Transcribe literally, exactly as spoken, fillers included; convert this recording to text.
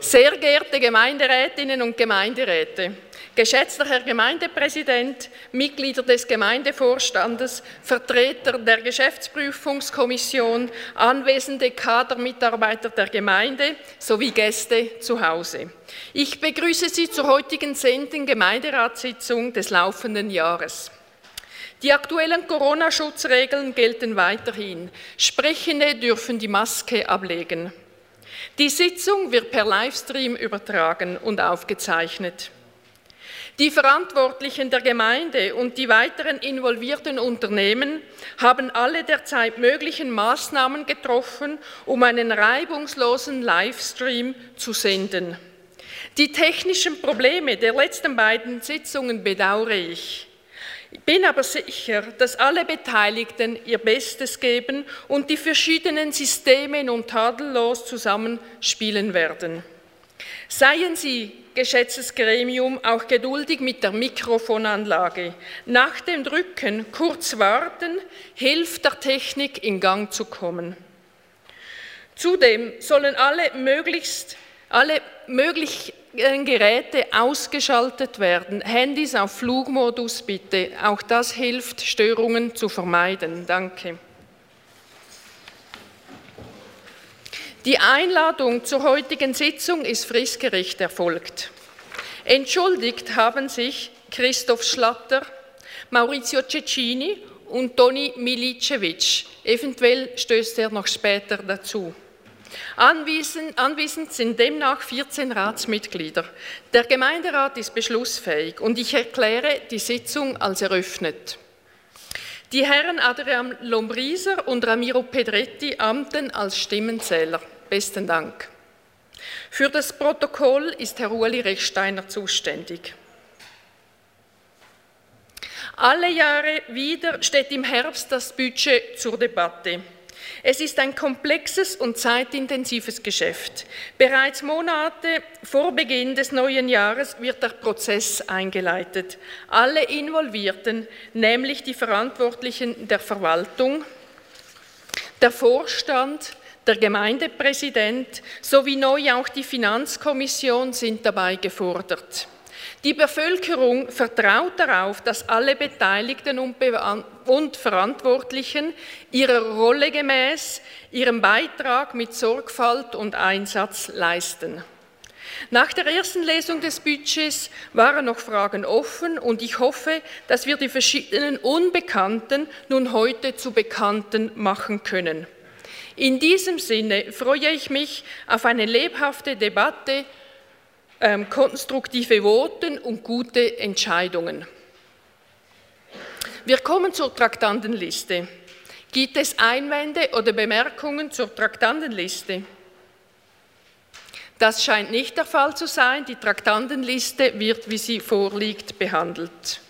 Sehr geehrte Gemeinderätinnen und Gemeinderäte, geschätzter Herr Gemeindepräsident, Mitglieder des Gemeindevorstandes, Vertreter der Geschäftsprüfungskommission, anwesende Kadermitarbeiter der Gemeinde sowie Gäste zu Hause. Ich begrüße Sie zur heutigen zehnten Gemeinderatssitzung des laufenden Jahres. Die aktuellen Corona-Schutzregeln gelten weiterhin. Sprechende dürfen die Maske ablegen. Die Sitzung wird per Livestream übertragen und aufgezeichnet. Die Verantwortlichen der Gemeinde und die weiteren involvierten Unternehmen haben alle derzeit möglichen Maßnahmen getroffen, um einen reibungslosen Livestream zu senden. Die technischen Probleme der letzten beiden Sitzungen bedauere ich. Ich bin aber sicher, dass alle Beteiligten ihr Bestes geben und die verschiedenen Systeme nun tadellos zusammenspielen werden. Seien Sie, geschätztes Gremium, auch geduldig mit der Mikrofonanlage. Nach dem Drücken kurz warten, hilft der Technik in Gang zu kommen. Zudem sollen alle möglichst alle möglichen Geräte ausgeschaltet werden. Handys auf Flugmodus bitte. Auch das hilft, Störungen zu vermeiden. Danke. Die Einladung zur heutigen Sitzung ist fristgerecht erfolgt. Entschuldigt haben sich Christoph Schlatter, Maurizio Cecchini und Toni Milicevic. Eventuell stößt er noch später dazu. Anwesend, anwesend sind demnach vierzehn Ratsmitglieder. Der Gemeinderat ist beschlussfähig und ich erkläre die Sitzung als eröffnet. Die Herren Adrian Lombriser und Ramiro Pedretti amten als Stimmenzähler. Besten Dank. Für das Protokoll ist Herr Ueli Rechsteiner zuständig. Alle Jahre wieder steht im Herbst das Budget zur Debatte. Es ist ein komplexes und zeitintensives Geschäft. Bereits Monate vor Beginn des neuen Jahres wird der Prozess eingeleitet. Alle Involvierten, nämlich die Verantwortlichen der Verwaltung, der Vorstand, der Gemeindepräsident sowie neu auch die Finanzkommission sind dabei gefordert. Die Bevölkerung vertraut darauf, dass alle Beteiligten und Verantwortlichen ihrer Rolle gemäß ihren Beitrag mit Sorgfalt und Einsatz leisten. Nach der ersten Lesung des Budgets waren noch Fragen offen und ich hoffe, dass wir die verschiedenen Unbekannten nun heute zu Bekannten machen können. In diesem Sinne freue ich mich auf eine lebhafte Debatte, Ähm, konstruktive Voten und gute Entscheidungen. Wir kommen zur Traktandenliste. Gibt es Einwände oder Bemerkungen zur Traktandenliste? Das scheint nicht der Fall zu sein. Die Traktandenliste wird, wie sie vorliegt, behandelt.